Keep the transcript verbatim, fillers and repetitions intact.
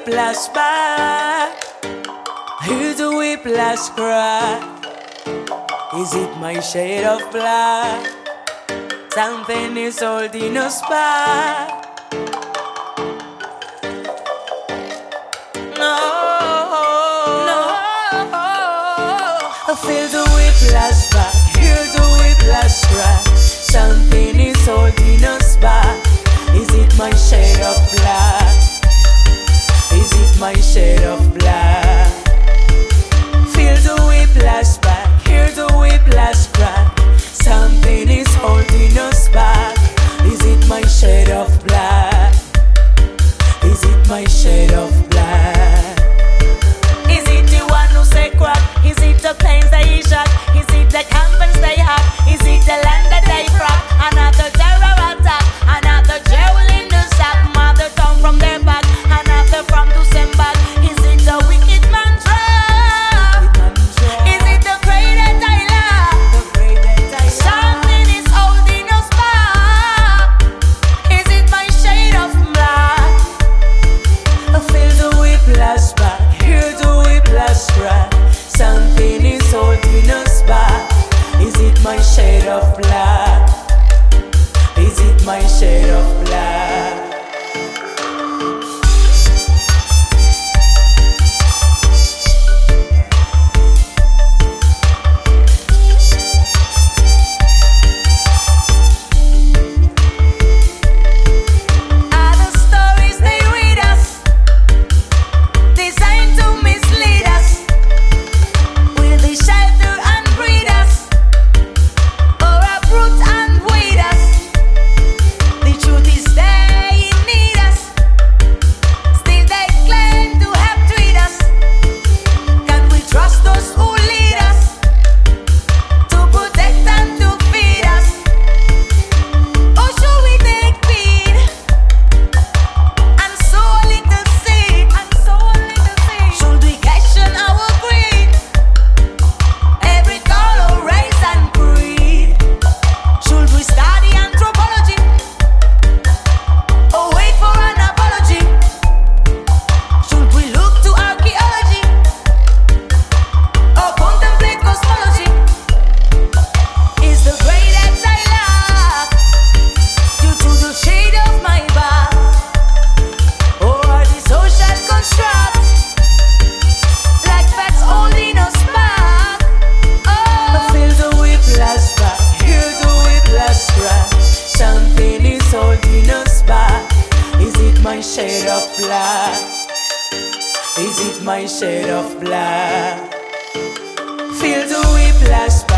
whiplash back. Hear the whiplash cry. Is it my shade of black? Something is holding us back. No, no. I feel the whiplash back. Hear the whiplash cry. Something is holding us back. Is it my shade of black? Is it my shade of black? Feel the whiplash back. Hear the whiplash cry. Something is holding us back. Is it my shade of black? Is it my shade of black? Is it the one who say crack? Is it the planes they shock? Is it the campings they hack? Is it the land that they frack? Another terror attack, another jewel in the sack. Mother tongue from their back, another from to send back. Is it the wicked mantra? Is it the great that I love? Something is holding us back. Is it my shade of black? I feel the whiplash back. Hear the whiplash cry. Something is holding us back. Is it my shade of black? Is it my shade of black? Are the stories they read us designed to mislead us? Will they shelter and breed us, or uproot and weed us? The truth is they need us, still they claim to have treat us. Can we trust those who lead us, to protect and to feed us? Or should we take feed and sow a little seed? And sow a little seed. Should we question our greed? Every color, race and creed. Should we study anthropology, or wait for an apology? Should we look to archaeology, or contemplate cosmology? Is the great that I lack due to the shade of my back, or are the social constructs like facts holding us back? Oh, I feel the whiplash back. Hear the whiplash cry. Something is holding us back. Is it my shade of black? Is it my shade of black? Feel the whiplash back.